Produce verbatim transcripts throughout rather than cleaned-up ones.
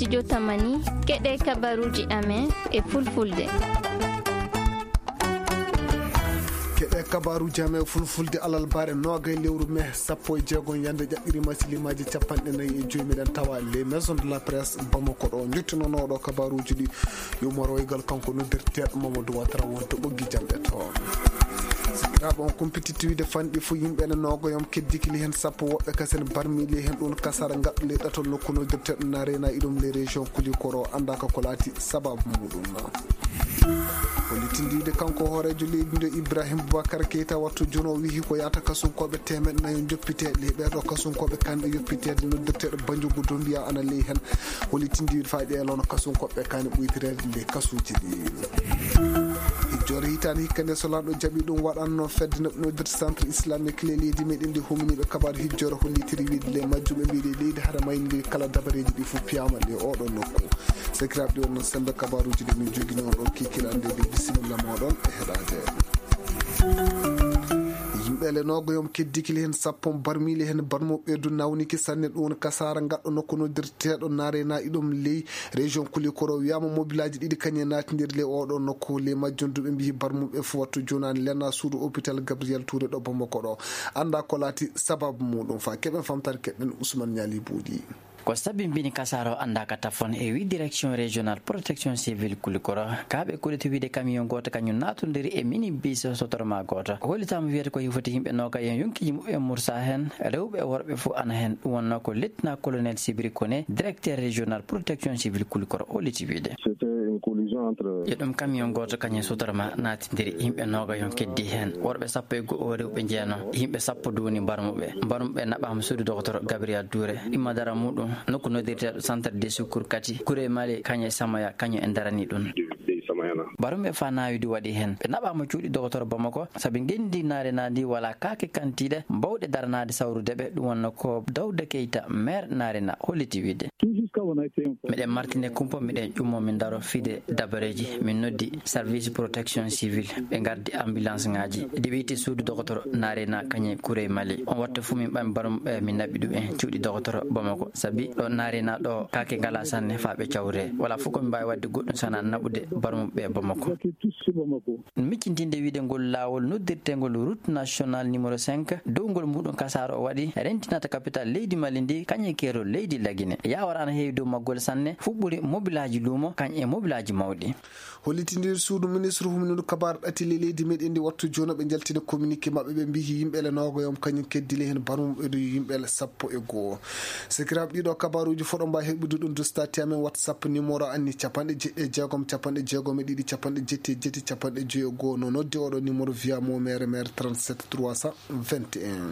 studio Tamani keɗe kabaruji amen e fulfulde. keɗe kabaruji amen fulfulde alal bare nogay lewru me sappo e jeegon yande ƴaɓɓiri masilimaji capanɗe nayyi e joyi meɗen tawa les maisons de la presse Bamako ɗo juttunonoɗo kabaruji ɗi yumoroygal kanko noddirteɗo Mamadou Watara wonto ɓoggi jamɗe toon. sikiraɓe on compétitivité fanɗi fo yimɓene nogoyom keddikili hen sappo woɓɓe kasen barmili hen ɗon kasara gaɗɗole ɗatol nokku noddirteɗo narena iɗum les région kulikoro andaka ko laati sababu muɗum no hollitindide kanko hoorejo leydi nde Ibrahima Boubacar Keita wattu jono wihi ko yata kasunkoɓe temeɗe nayyo joppiteɗe ɓeɗo kasunkoɓe kanɓe yoppiteɗe noddirteɗo Banjogu Dombiya ana ley hen hollitindide fa ƴeelono kasunkoɓe kane ɓuytirede le kasuji ɗi jore hitande hikkande solaɗo jaaɓi ɗum waɗanno fedde noɗɗinodir centre islamique le leydi meɗen ndi humniɓe kabaru hijjore hollitiri wiide le majjuɓe mbiɗe leydi haɗa mayndi kala dabareji ɗi fof piyama le oɗo nokku sekiraɓe ɗi wonno sembe kabaruji ɗi min jogui noon ɗo kikilande bisimilla moɗon e heɗade yimɓele nogoyom keddikili hen sappo barmili hen barmo ɓeydu nawniki sanne ɗum kasara gaɗɗo nokku noddirteɗo narena iɗum ley région kulikoro wiyama mobilaji ɗiɗi kañe natidir le oɗo nokku le majjonduɓe mbihi barmuɓe fo wattu jonani lenna suudu hôpital Gabriel Touré ɗo Bamako ɗo anda ko laati sababu muɗum fa keɓen famtare keɓen Ousmane Niali Boudi ko sabimbini kasaro andaka tafon e wi direction régional protection civile kulikoro kaɓe koliti wiide camion goto kañum natodiri e mini bis sotorma goto hollitama wiyata ko hifoti yimɓe noga yen yonkiji muɓe Moussa hen rewɓe e worɓe fo ana hen ɗum wonno ko lieutenant colonel Sibiri Kone directeur régional protection civile kulikoro holliti wiide e ɗum camion goto kañum sotorma natidiri yimɓe noga yon keddi hen worɓe sappo e go'o rewɓe jeeno yimɓe sappo duwoni mbarmuɓe mbarmuɓe naɓama suudu docteur Gabriel Touré imma dara muɗum nokku noddirteɗo centre de secours kati Kuré Mali kañe Samaya kañum en darani ɗum baruɓe fa nawidi waɗi hen ɓe naɓama cuuɗi docteur Bamako saabi gendi naare nadi wala kake kantiɗe mbawɗe daranade sawrudeɓe ɗum wonno ko Dawda Keita maire narena holliti wiide miɗen martine kumpo miɗen ƴummo min daro fide dabareji min noddi service protection civile ɓe gardi ambulance ngaji ɗi ɓeyti suudu docteur narena kañe Kuré Mali on watta fuu min ɓami baruɓe min naɓɓi ɗum en cuuɗi docteur Bamako saabi ɗo narena ɗo kake ngala sanne fa ɓe cawre wala fof komin mbawi wadde goɗɗum sana naɓude baruɓe Bamako miccintinde wiide ngol lawol noddirtegol route national numéro cinq dowgol muɗum kasaro o waɗi rentinata capital leydi Mali ndi kañe kero leydi Laguine yawara ana heewi dow maggol sanne fuɓɓuri mobilaji luumo kañ e mobilaji mawɗi hollitindir suudu ministre humnude kabar ɗatile leydi meɗen ndi wattu joni ɓe jaltine communiqué mabɓe ɓe mbihi yimɓele nogoyom kañum keddile hen barmuɓe yimɓele sappo e goho sikiraɓe ɗiɗo kabaruji foɗo mba heɓude ɗum do stati amen whatsapp numéro anni capanɗe jeɗɗi e jeegom capanɗe jeegom e ɗiɗi capanɗe jetti e jetti capanɗe joyi e goho no noddi oɗo numéro via mo maire maire trente-sept trois cent vingt et un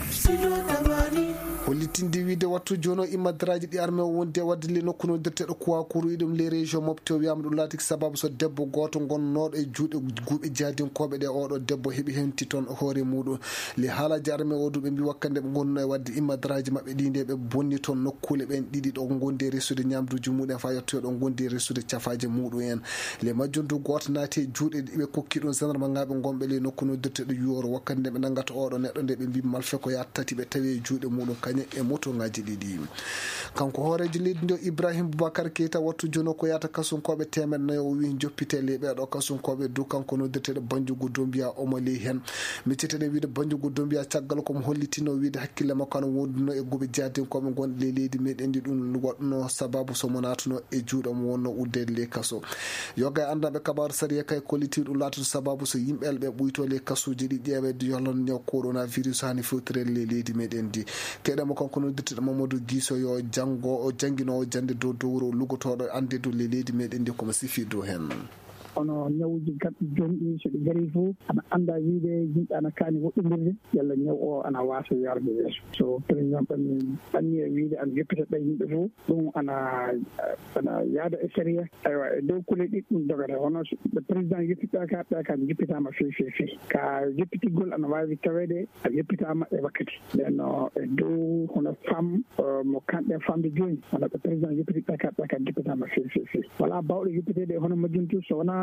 hollitinde wiide wattu joni o immadaraji ɗi armé o wonde wadde le nokku noddirteɗo Kouakourou iɗum les région mofte o wiyama ɗum laati sababu so debbo goto gonnoɗo e juuɗe guuɓe jadinkoɓe ɗe oɗo debbo heeɓi henti toon hoore muɗum le haalaji armé o ɗum ɓe mbi wakkande ɓe gonno e wadde immadaraji mabɓe ɗinde ɓe bonni toon nokkule ɓen ɗiɗi ɗo gondi e ressude ñamduji muɗum fa yettoyo ɗo gondi e ressude cafaji muɗum en le majjondu goto naati e juuɗe ɓe kokki ɗum gendarme ngaɓe gonɓe le nokku noddirteɗo yuro wakkande ɓe nangata oɗo neɗɗo nde ɓe mbi malfe ko yatta tati ɓe tawi e juuɗe muɗum kañum e moto ngaji ɗiɗi kanko hoorejo leydi nde Ibrahima Boubacar Keita wattu joni ko yata kasunkoɓe temeɗe nayyo o wi joppite le ɓeɗo kasunkoɓe dow kanko noddirteɗo Banjogu Dombiya omo ley hen micceteɗe wiide Banjogu Dombiya caggal komo hollitino wiide hakkille makko ana wonduno e guuɓe jadinkoɓe gonɗe le leydi meɗen ndi ɗum waɗno sababu somo natuno e juuɗe mo wonno uddede le kaso yoga e andaɓe kabaru sariya kay kolliti ɗum laatoto sababu so yimɓele ɓe ɓuyto le kasuji ɗi ƴeewede yolon ñaw coronavirus hani fewtirede le leydi meɗen ndi keɗemo kanko noddirteɗo Mamadou Guisso yo janggo o jangguinowo jande dow dowro lugotoɗo ande dow le leydi meɗen ndi komo sifi dow hen kono ñawuji gaɗɗi jonɗi so ɗi gari fof ana anda wiide yimɓe ana kaani woɗɗodirde yalla ñaw o ana waasa yarde yeeso so président ɓanni ɓanni e wiide ana yeppitaɗa yimɓe fof ɗum ana ana yaada e séria aywa e dow kule ɗi ɗum dogata hono ɓe président yeppitaɗa ka ɓe kam yeppitama fewi fewi fewi ka yeppitigol ana wawi tawede a yeppitama e wakkati nden e dow hono femme mo kanɗe famde joni hono ɓe président yeppitiɗa ka ɓe kam yeppitama fewi fewi fewi wala bawɗo yeppitede hono majjuntu so wona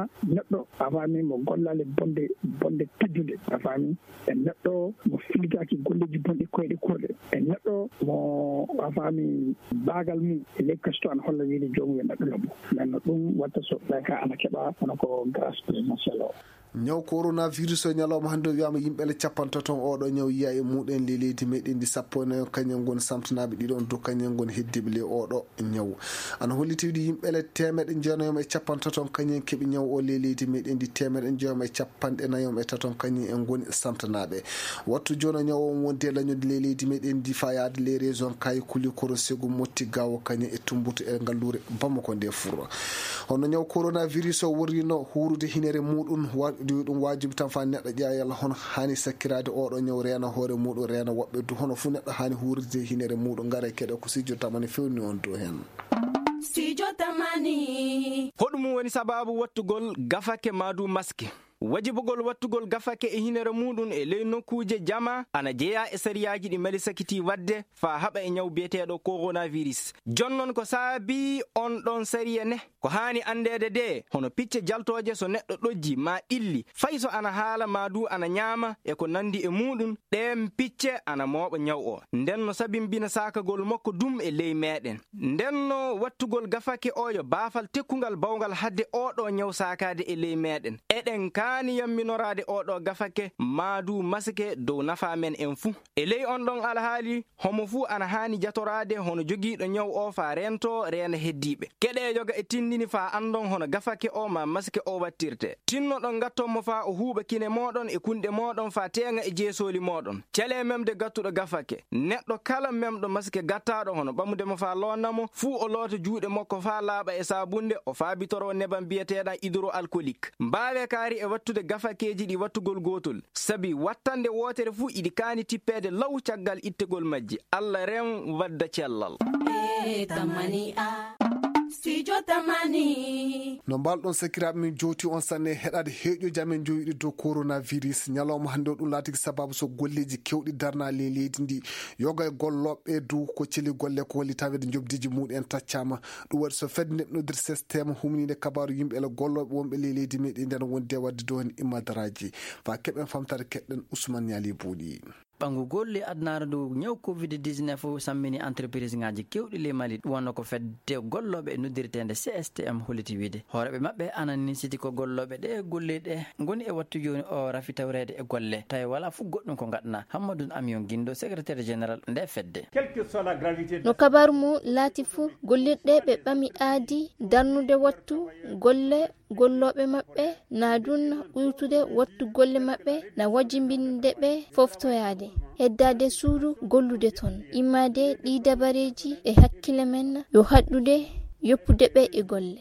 wona neɗɗo a faami mo gollale bonde bonde teddude a faami e neɗɗo mo filgaki golleji bonɗi koyɗe kurɗe e neɗɗo mo a faami baagal mum e ley kasto ana holla wiide jomum e neɗɗo lobbo nanno ɗum watta so ka ana keɓa hono ko grâce présidentiel o ñaw coronavirus o ñalawma hannde wiyama yimɓele capanto ton oɗo ñaw yiya e muɗen le leydi meɗen ndi sappo e nayo kañum gon samtanaɓe ɗiɗon dow kañum gon heddiɓe le oɗo ñaw ana hollitiwde yimɓele temeɗe jeenayom e capanto ton kañum keeɓi ñaw o le leydi meɗen ndi temeɗe jeeyom e capanɗe nayom e taton kañum en goni samtanaɓe wattu joni ñaw on wonde lañode le leydi meɗen ndi fayade les raison kayi kuli koro segu motti gawo kañum e tumbuto e ngallure bamako nde furo hono ñaw coronavirus o worrino hurude hinere muɗum ɗum wajibi tan fa neɗɗo ƴeeyal hono hani sakkirade oɗo ñaw reena hoore muɗum reena woɓɓe du hono fu neɗɗo hani huurde hinere muɗum gara keɗe ko sijo tamani fewni on do hen sijo tamani hoɗum woni sababu wattugol gafake madu masque wajibugol wattugol gafake e hinere muɗum e ley nokkuje jama ana jeeya e sariyaji ɗi mali sakiti wadde fa haɓa e ñaw biyeteɗo coronavirus jonnon ko saabi on ɗon sariya ne ko hani andede de hono picce jaltoje so neɗɗo ɗojji ma ɗilli fay so ana haala ma du ana ñaama e ko nandi e muɗum ɗen picce ana mooɓa ñaw o ndenno sabimbina sakagol makko dum e ley meɗen ndenno wattugol gafake o yo baafal tekkugal bawgal hadde oɗo ñaw sakade e ley meɗen eɗen ka hani yamminorade oɗo gafake madu masike dow nafa men en fuu e ley on ɗon alhaali homo fuu ana hani jatorade hono jogiiɗo ñaw o fa rento reena heddiɓe keɗe yoga e tindini fa andon hono gafake o ma masike o wattirte tinnoɗon gattonmo fa o huuɓa kine moɗon e kunɗe moɗon fa teŋa e jeesoli moɗon cele memde gattuɗo gafake neɗɗo kala memɗo masike gattaɗo hono ɓamudemo fa lonnamo fuu o loota juuɗe makko fa laaɓa e sabunde o faabitoro neban biyeteɗa hydroalcoolique mbawe kaari e wattude gafakeji ɗi wattugol gotol sabi wattande wotere fuu iɗi kaani tippede law caggal ittegol majji Allah rem wadda cellal e tamani a sijo tamani no mbalɗon sakiraɓe min jowti on sanne heɗade heeƴoji amen jowiɗi dow coronavirus ñalawma hannde o ɗum laatiki sababu so golleji kewɗi darna le leydi ndi yoga e golloɓe dow ko celi golle ko walli tawede jobdiji muɗum taccama ɗum waɗi so fedde neɓnodir systéme humnide kabaru yimɓe ele golloɓe wonɓe le leydi meɗen nden wonde wadde dow hen immadaraji fa keɓen famtare keɗɗen Ousmane Niali Bouli ɓangu golle adnare dow ñaw covid dix-neuf sammini entreprise ngaji kewɗi le Mali wonno ko fedde golloɓe e noddirtede C S T M holliti wiide hooreɓe mabɓe anani siti ko golloɓe ɗe golle ɗe goni e wattu joni o rafi tawrede e golle tawi wala fu goɗɗum ko gadna Hammadou Amion Guindo secrétaire général nde fedde no kabaru mu laati fu gollirɗe ɓe ɓami aadi darnude wattu golle golloɓe mabɓe na dun ɓuytude wattu golle mabɓe na wajimbinde ɓe foftoyade heddade suudu gollude ton immade ɗi dabareji e hakkille men yo haɗɗude yoppude ɓe e golle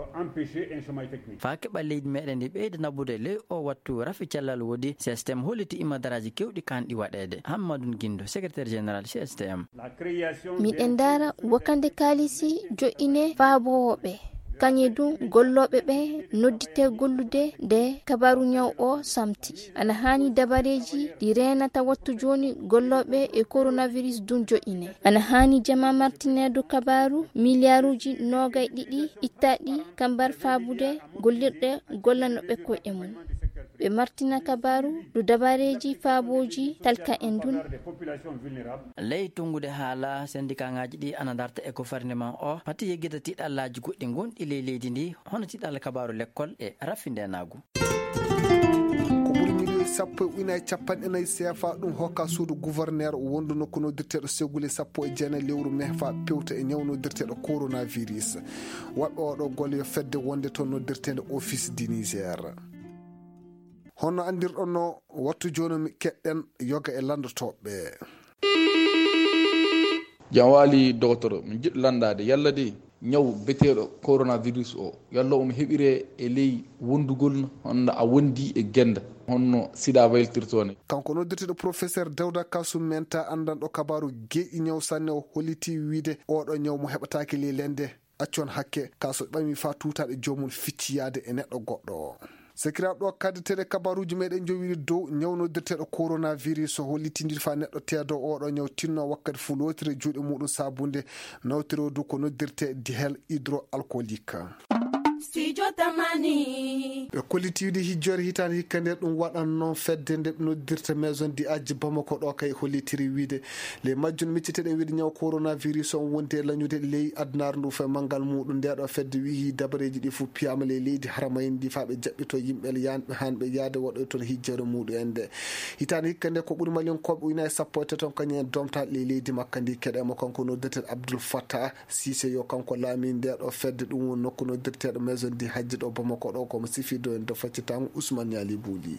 fa keɓa leydi meɗen ndi ɓeyda nabude ley o wattu rafi cellal woodi systéme holliti immadaraji kewɗi kanɗi waɗede Hammadou Guindo secrétaire général C S T M miɗen dara wakande kalisi joƴine faabowoɓe kañe du golloɓe ɓe noddite gollude nde kabaru ñaw o samti ana hani dabareji ɗi renata wattu joni golloɓe e coronavirus dun joƴine ana hani jama martinedo kabaru milliarduji nogay ɗiɗi ittaɗi kambar faabude gollirɗe gollanoɓe koyɗe mum ɓe martina kabaru do dabareji faaboji talka en dun ley tungude haala syndicat ngaji ɗi ana darta e gouvernement o pati yeggita tiɗallaji goɗɗi gonɗi ley leydi ndi hono tiɗalla kabaru l'école e rafinde nagu ko ɓuri million sappo e ujunnaje capanɗe nayyi C F A ɗum hokka suudu gouverneur wondu nokku noddirteɗo segule sappo e jeenayi lewru mai fa pewta e ñawnoddirteɗo coronavirus waɓɓe oɗo golle yo fedde wonde toon noddirtede office du Niger hono andirɗon no wattu joni mi keɗɗen yoga e landotoɓe jam waali docteur mi jiɗɗo landade yalla de ñaw beteɗo coronavirus o yalla omo heɓire e ley wondugol honno a wondi e genda honno sida wayltirtone kanko noddirteɗo professeur Dawda Kasum Menta andanɗo kabaru geƴƴi ñaw sanne o holliti wiide oɗo ñaw mo heɓataki ley lende accon hakke kaso ɓami fa tutaɗe jomum ficciyade e neɗɗo goɗɗo o sekiraɓe ɗo kaddeteɗe kabaruji meɗen jowiɗi dow ñawnoddirteɗo coronavirus o hollitidiri fa neɗɗo teedo oɗo ñaw tinno wakkati fu lotire juuɗe muɗum sabunde nawtiro dow ko noddirte dihel hydroalcoolique sijo tamani ɓe kollitiwde hijjore hitande hikka nder ɗum waɗanno fedde nde ɓe noddirta maison di aji bamako ɗo kay hollitiri wiide les majjun micceteɗen wiide ñaw coronavirus on wonde lañude ley adnaru ndu fe manggal muɗum ndeɗo fedde wihi dabareji ɗi fof piyama le leydi haramayen ndi fa ɓe jaɓɓito yimɓe yanɓe hanɓe yaade waɗoy toon hijjore muɗum en nde hitande hikka nde ko ɓuuri malionkoɓe ujuna e sappo e teton kañum domta le leydi makka ndi keɗemo kanko noddirteɗo Abdoul Fattah Cissé yo kanko laami ndeɗo fedde ɗum woni nokku noddirteɗo maison di hajji ɗo bamako ɗo komo sifido en do faccitamo Ousmane Yali Bouli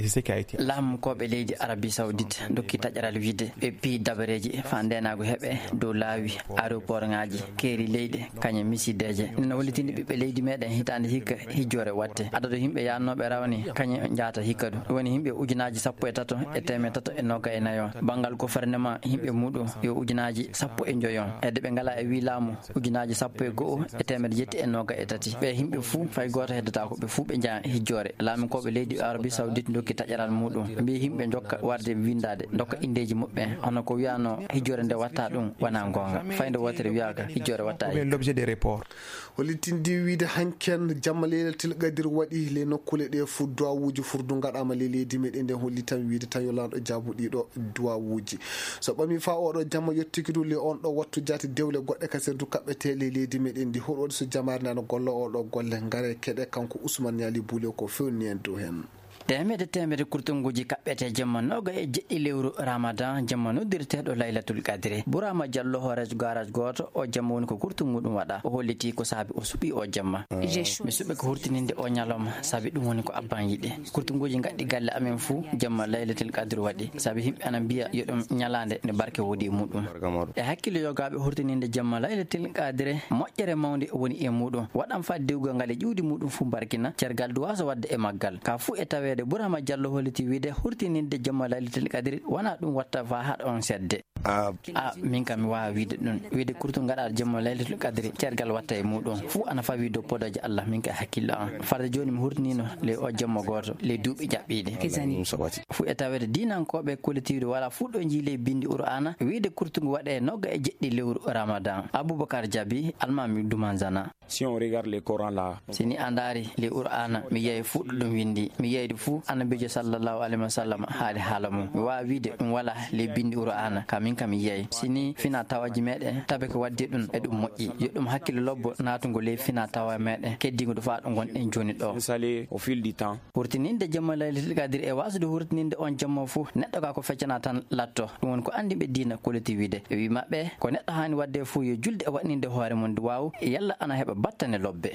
laamu koɓe leydi Arabie Saoudite dokki taƴaral wiide ɓe pi dabareji fa ndenago heeɓe dow laawi aéroport ngaji keeri leyɗe kañum misideje no wallitinde ɓiɓɓe leydi meɗen hitande hikka hijjore watte adado yimɓe yannoɓe rawni kañum jaata hikka ɗum woni yimɓe ujunaji sappo e tato e teme tato e nogga e nayon banggal gouvernement yimɓe muɗum yo ujunaji sappo e joyon edde ɓe ngala e wi laamu ujunaji sappo e go'o e temedde jetti e nogga e tati ɓe yimɓe fuu fay goto heddata ko ɓe fuu ɓe jaa hijjore laami koɓe leydi Arabie Saoudite dokki taƴaral muɗum mbi yimɓe jokka warde windade dokka indeji mabɓe hono ko wiyano hijjore nde watta ɗum wona gonga fayde wotere wiyaka hijjore watta l'objet des reports hollitindi wiide hanken jamma leyɗel tilgadir waɗi le nokkule ɗe fo duwawuji furdu gaɗama le leydi meɗen nden holli tan wiide tan yo lanɗo jaabu ɗiɗo duwawuji so ɓami fa oɗo jamma yettikidu le on ɗo wattu jati dewle goɗɗe kase du kaɓɓete le leydi meɗen ndi hoɗo waɗi so jamare nano golla oɗo golle gaare keɗe kanko Ousmane Yali Bouli ko fewni en dow hen temede temede kurtunguji kaɓɓete jamma noga e jeɗɗi lewru ramadan jamma noddirteɗo laylatul qadre Bourama Diallo horejo garage goto o jamma woni ko kurtungu ɗum waɗa o holliti ko saabi o suuɓi o jamma mi suuɓi ko hurtininde o ñalawma saabi ɗum woni ko abban yiɗi kurtunguji gadɗi galle amen fou jamma laylatul qadre waɗi saabi yimɓe ana mbiya yo ɗum ñalade nde barke woodi muɗum e hakkille yogaɓe hurtininde jamma laylatul qadre moƴƴere mawde woni e muɗum waɗan fa dewgal ngal e ƴuwdi muɗum fou barkina cergal duwasa wadde e maggal ka fou e tawe Bourama Diallo holliti wiide hurtininde jamma laylatul qadri wona ɗum watta fa haɗa on sedde a min kam mi wawa wiide ɗum wiide kurtu gaɗa jamma laylatul qadri cergal watta e muɗum fuu ana fawi dow podaji Allah min ka hakkille an farde joni mi hurtinino le o jamma goto le duuɓi jaɓɓiɗi fuu e tawede dinankoɓe kolitiwde wala fuu ɗo jiile bindi Qur'ana wiide kurtugu waɗe nogga e jeɗɗi lewru Ramadan Aboubacar Diaby almami Dumanzana si on regarde le Coran là sini andari le Qur'ana mi yeyi fuu ɗum windi mi yeyde fuu annabijo sallallahu alaihi wasallam haali haala mum mi wawa wiide ɗum wala le bindi Qur'ana kamin kam yeyi sini fina tawaji meɗen tabe ko waddi ɗum e ɗum moƴƴi yo ɗum hakkille lobbo natugo le fina tawa meɗen keddigo ɗo fa ɗo gonɗen joni ɗo salé au fil du temps hurtininde jamma laylatul qadri e wasude hurtininde on jamma fuu neɗɗo ka ko feccana tan latto ɗum woni ko andiɓe diina koliti wiide e wi mabɓe ko neɗɗo hani wadde fuu yo julde e waɗninde hoore mum duwaw yalla ana heɓa battane lobbe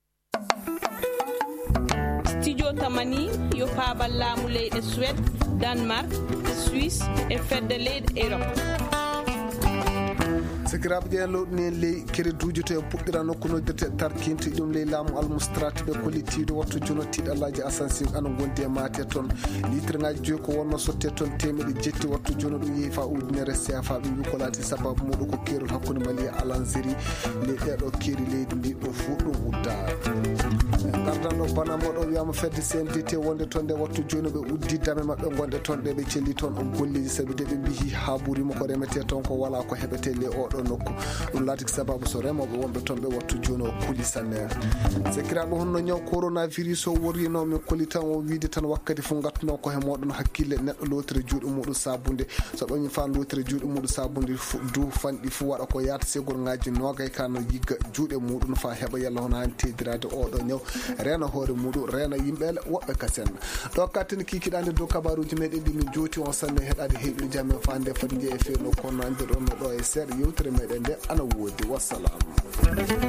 studio tamani yo paabal laamu leyɗe Suède Danemark Suisse e fedde leyɗe Europe sikiraɓe ƴeen lowɗuni en ley kereduji to en puɗɗira nokku noddirte tarkinte ɗum ley laamu almustrate ɓe kollitiide wattu jono tiɗallaji assansing ana gondi e maate toon litre ngaji joyi ko wonno sotte toon temeɗe jetti wattu jono ɗum yeehi fa ujunere C F A ɓe wi ko laati sababu muɗum ko keerol hakkude Mali e Algérie ley ɗeɗo keeri leydi ndi ɗum fuu ɗum udda gardanɗo banamo ɗo wiyama fedde C M D T wonde toon nde wattu joni ɓe uddi dame mabɓe gonɗe toon ɗe ɓe celli toon on golleji saabi de ɓe mbihi ha ɓuurima ko remete toon ko wala ko heɓete le oɗo nokku ɗum laati sababu so remoɓe wonɓe toon ɓe wattu joni o kuuli sanne sekiraɓe honno ñaw coronavirus o worrino min koli tan o wiide tan wakkati fo gattuno ko he moɗon hakkille neɗɗo lotire juuɗe muɗum sabude so ɓañi fa lotire juuɗe muɗum sabude du fanɗi fo waɗa ko yata segol ngaji nogay kano yigga juuɗe muɗum fa heeɓa yalla hono hani tedirade oɗo ñaw rena hoore muɗum rena yimɓele woɓɓe kasen ɗo kattene kikiɗande dow kabaruji meɗen ɗi min jooti on sanne heɗade heeɓi jamen fa nde fati jeeyi e feerno kono ande ɗon no ɗo e seeɗa yewtere meɗen nde ana woodi wassalamu.